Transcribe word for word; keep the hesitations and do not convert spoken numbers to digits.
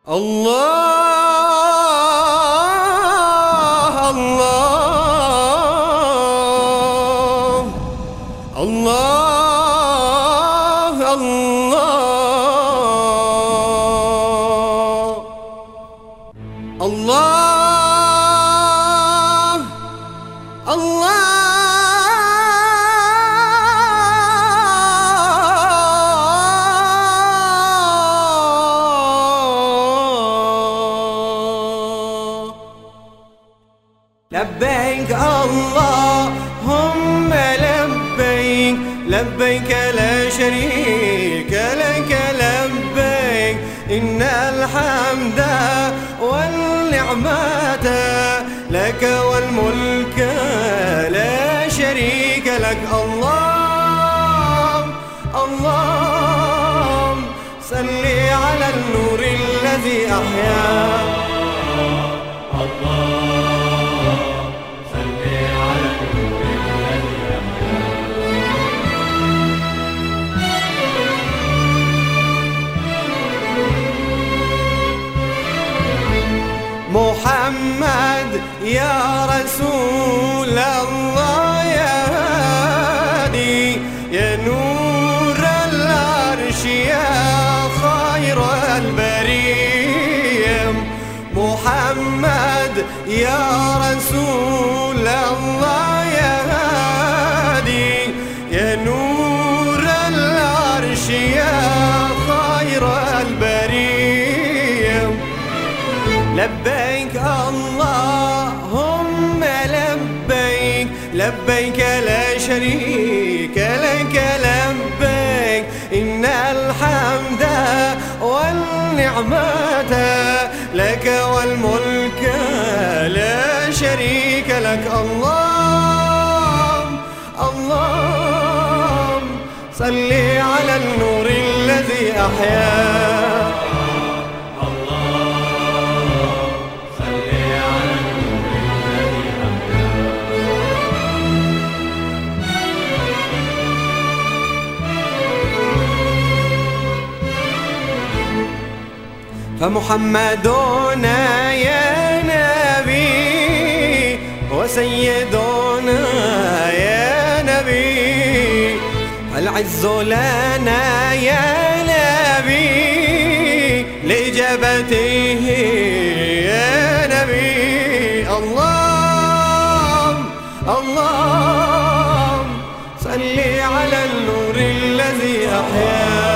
الله الله الله الله الله الله لبيك اللهم لبيك لبيك لا شريك لك لبيك إن الحمد والنعمة لك والملك لا شريك لك. الله الله صل على النور الذي أحيا. محمد يا رسول الله يا هادي يا نور العرش يا خير البرية. محمد يا رسول الله يا هادي يا نور العرش يا خير البرية. لبيك اللهم لبيك لبيك لا شريك لك لبيك إن الحمد والنعمة لك والملك لا شريك لك. الله الله صل على النور الذي أحيا. فمحمدنا يا نبي وسيدنا يا نبي العز لنا يا نبي لإجابته يا نبي. الله الله صل على النور الذي أحيا.